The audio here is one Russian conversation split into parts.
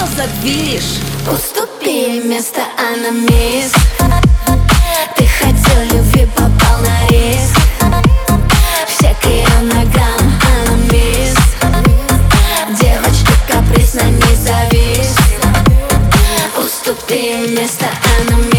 звездок, видишь? Уступи место, она мисс. Ты хотел любви, попал на риск. Все к ее ногам, она мисс. Девочка капризна, не завис. Уступи место, она мисс.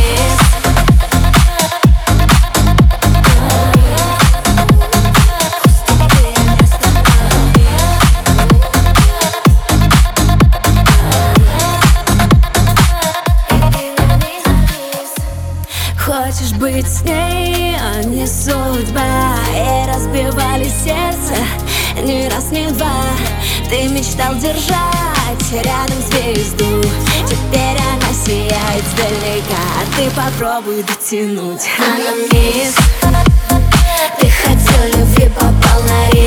Хочешь быть с ней, а не судьба. И разбивали сердце ни раз, ни два. Ты мечтал держать рядом звезду. Теперь она сияет издалека, а ты попробуй дотянуть. Она мисс. Ты хотел любви, попал на риск.